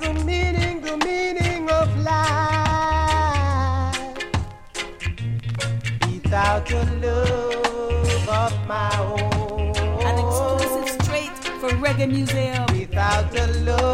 the meaning of life. Without your love of my own. An exclusive straight for Reggae Museum. Without the love